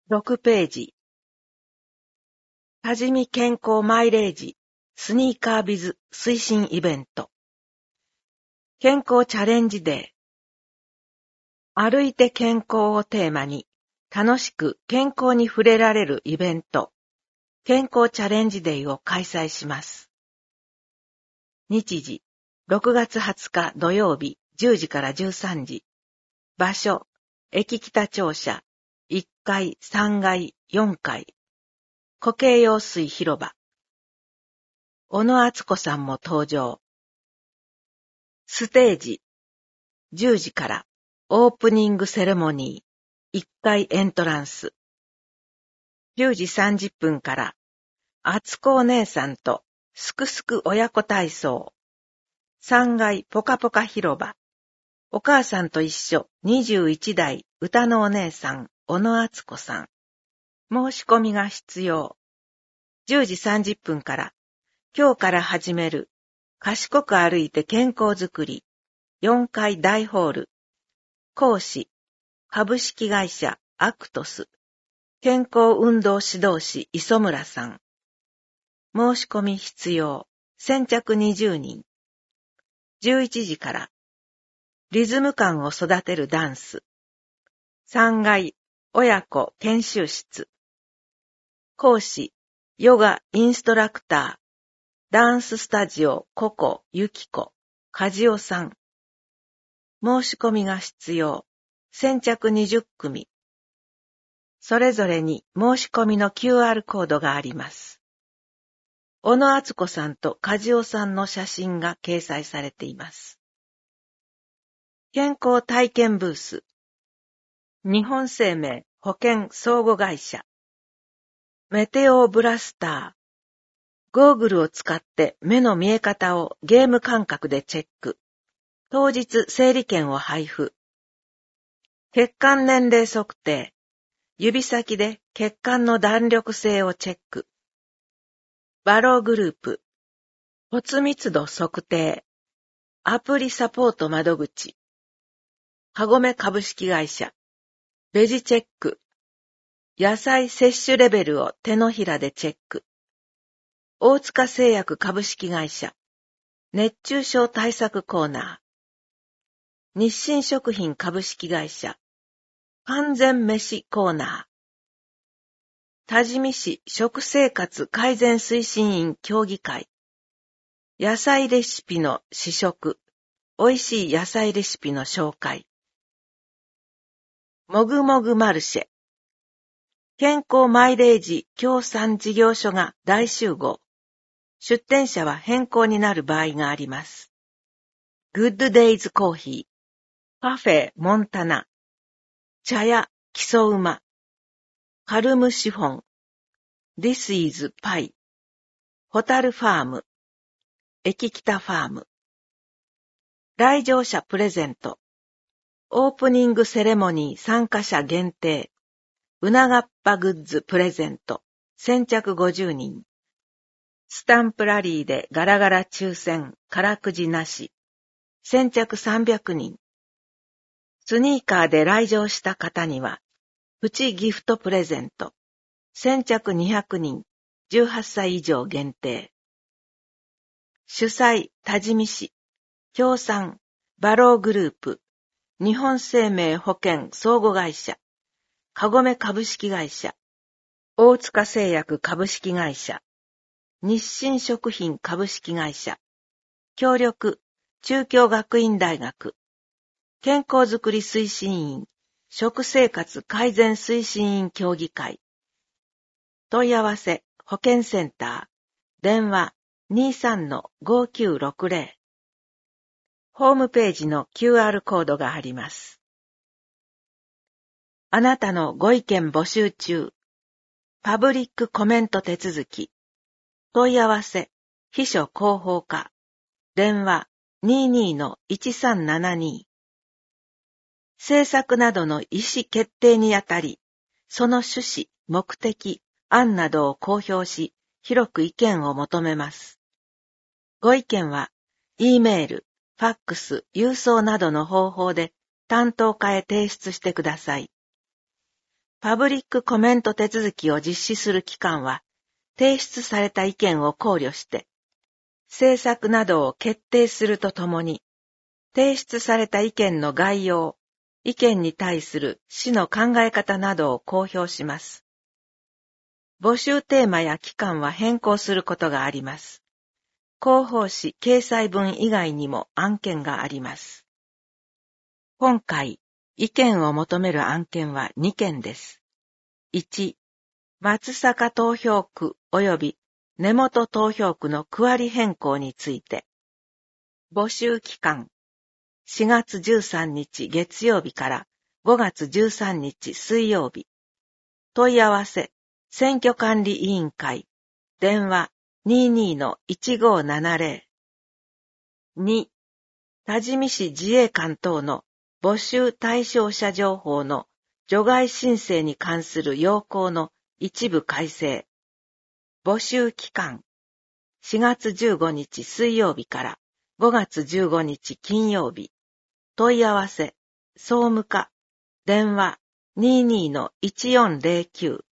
6ページ。多治見健康マイレージスニーカービズ推進イベント。健康チャレンジデー。歩いて健康をテーマに楽しく健康に触れられるイベント、健康チャレンジデーを開催します。日時、6月20日土曜日10時から13時。場所、駅北庁舎、1階、3階、4階。固形用水広場。小野敦子さんも登場。ステージ、10時からオープニングセレモニー、1階エントランス。10時30分から敦子お姉さんとすくすく親子体操。3階ポカポカ広場。お母さんと一緒21代歌のお姉さん、小野敦子さん。申し込みが必要。10時30分から今日から始める賢く歩いて健康づくり4階大ホール。講師株式会社アクトス健康運動指導士磯村さん。申し込み必要。先着20人。11時からリズム感を育てるダンス。3階親子研修室。講師ヨガインストラクターダンススタジオココユキコ梶尾さん。申し込みが必要。先着20組。それぞれに申し込みの QR コードがあります。小野敦子さんと梶尾さんの写真が掲載されています。健康体験ブース。日本生命保険相互会社。メテオブラスター。ゴーグルを使って目の見え方をゲーム感覚でチェック。当日整理券を配布。血管年齢測定。指先で血管の弾力性をチェック。バローグループ。骨密度測定。アプリサポート窓口。かごめ株式会社。ベジチェック。野菜摂取レベルを手のひらでチェック。大塚製薬株式会社。熱中症対策コーナー。日清食品株式会社。完全飯コーナー。多治見市食生活改善推進員協議会。野菜レシピの試食。美味しい野菜レシピの紹介。もぐもぐマルシェ。健康マイレージ協賛事業所が大集合。出店者は変更になる場合があります。グッドデイズコーヒー。カフェモンタナ。茶屋木曽馬。カルムシフォン。This is パイ。ホタルファーム。駅北ファーム。来場者プレゼント。オープニングセレモニー参加者限定。うながっぱグッズプレゼント。先着50人。スタンプラリーでガラガラ抽選、からくじなし。先着300人。スニーカーで来場した方には、プチギフトプレゼント。先着200人。18歳以上限定。主催、多治見市。協賛、バローグループ。日本生命保険相互会社。かごめ株式会社。大塚製薬株式会社。日清食品株式会社。協力、中京学院大学。健康づくり推進員、食生活改善推進員協議会。問い合わせ、保健センター。電話、23-5960。ホームページの QR コードがあります。あなたのご意見募集中。パブリックコメント手続き。問い合わせ、秘書広報課。電話 22-1372。政策などの意思決定にあたり、その趣旨、目的、案などを公表し、広く意見を求めます。ご意見は、Eメール、ファックス、郵送などの方法で担当課へ提出してください。 パブリックコメント手続きを実施する機関は、提出された意見を考慮して、政策などを決定するとともに、提出された意見の概要、意見に対する市の考え方などを公表します。募集テーマや期間は変更することがあります。広報誌掲載文以外にも案件があります。今回、意見を求める案件は2件です。1、松阪投票区及び根本投票区の区割り変更について。募集期間、4月13日月曜日から5月13日水曜日。問い合わせ、選挙管理委員会、電話 22-1570。2、多治見市自衛官等の募集対象者情報の除外申請に関する要項の一部改正。募集期間、4月15日水曜日から5月15日金曜日。問い合わせ、総務課、電話 22-1409。